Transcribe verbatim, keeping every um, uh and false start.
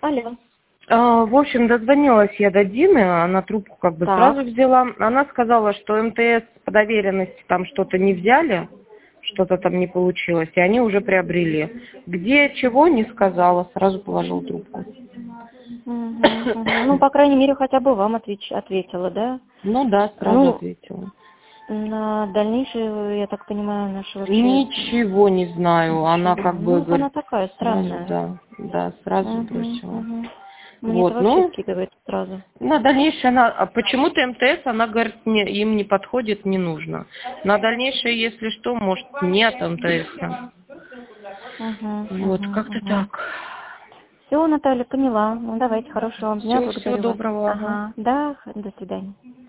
Алло. А, В общем, дозвонилась я до Дины, она трубку как бы Так. сразу взяла. Она сказала, что МТС по доверенности там что-то не взяли, что-то там не получилось, и они уже приобрели. Где, чего, не сказала, сразу положил трубку. Угу, угу. Ну, по крайней мере, хотя бы вам отвеч... ответила, да? Ну да, сразу Ну, ответила. на дальнейшее, я так понимаю, наши вообще... Ничего не знаю, она Ничего. как бы Ну, она говорит, такая сразу, странная. да, да, сразу Угу, бросила. угу. Мне это Вот, вообще ну, скидывает сразу. на дальнейшее, она, а почему-то МТС, она говорит, не, им не подходит, не нужно. На дальнейшее, если что, может, нет МТС. Угу, Вот, угу, как-то угу. так. Все, Наталья, поняла. Ну, давайте, хорошего вам дня, Все, всего благодарю вас. доброго. Ага. Ага, да, до свидания.